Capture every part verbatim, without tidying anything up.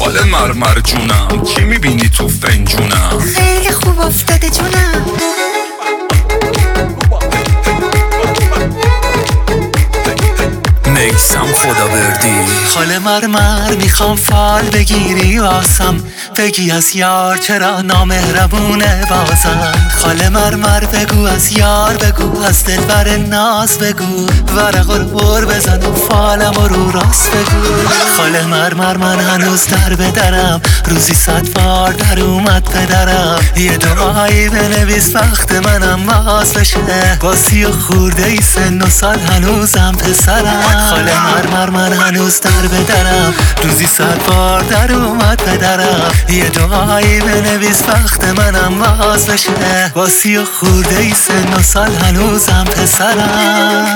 خاله مرمر جونم کی میبینی تو فنجونم؟ خیلی خوب افتاده جونم. میسم خداوردی. خاله مرمر میخوام فال بگیری واسم، بگی از یار چرا نامهربونه بازم. خاله مرمر بگو از یار بگو، از دلبر ناز بگو، ورق و بر بزن و فالم و رو راست بگو. خاله مرمر من هنوز در بدرم، روزی صد بار در اومد پدرم. یه دعایی بنویس وقت منم باز بشه، با سی و خورده ای سن و سال هنوزم پسرم. خاله مرمر من هنوز در بدرم، روزی صد بار در اومد پدرم. یه دعایی بنویس وقت منم باز بشه، با سی و خورده ای سن و سال هنوزم پسرم.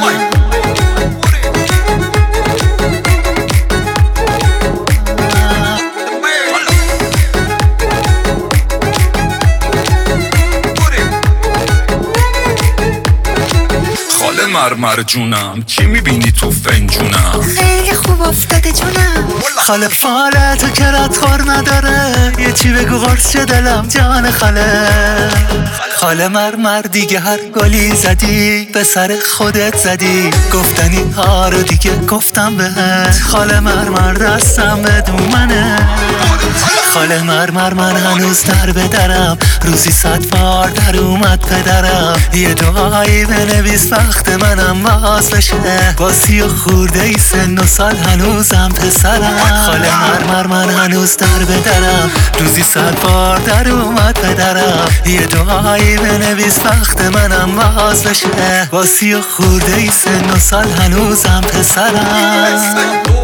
خاله مرمر جونم کی میبینی تو فنجونم؟ خیلی خوب افتاده جونم. خاله فالتو که ردخور نداره، یه چی بگو قرص چه دلم جان خاله. خاله مرمر دیگه هر گلی زدی به سر خودت زدی، گفتنی ها رو دیگه گفتم بهت. خاله مرمر دستم به دومنه، خاله مرمر من هنوز در بدرم، روزی صد بار در اومد پدرم. یه دعایی بنویس وقت منم باز بشه، با سی و خورده ای سن و سال هنوزم پسرم. خاله مرمر من هنوز در بدرم، روزی صد بار در اومد پدرم. یه دعایی بنویس وقت منم باز بشه، با سی و خورده ای سن و سال هنوزم پسرم.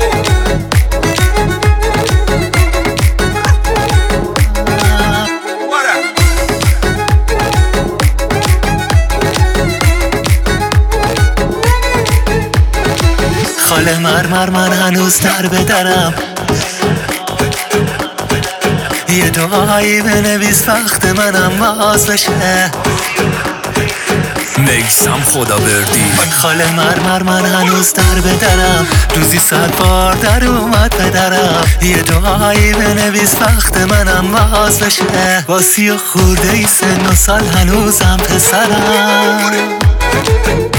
خاله مرمر من هنوز در بدرم، یه دعایی بنویس وقت منم باز بشه. میسم خداوردی. خاله مرمر من هنوز در بدرم، روزی صد بار در اومد پدرم. یه دعایی بنویس وقت منم باز بشه، با سی و خورده ای سن و سال هنوزم پسرم.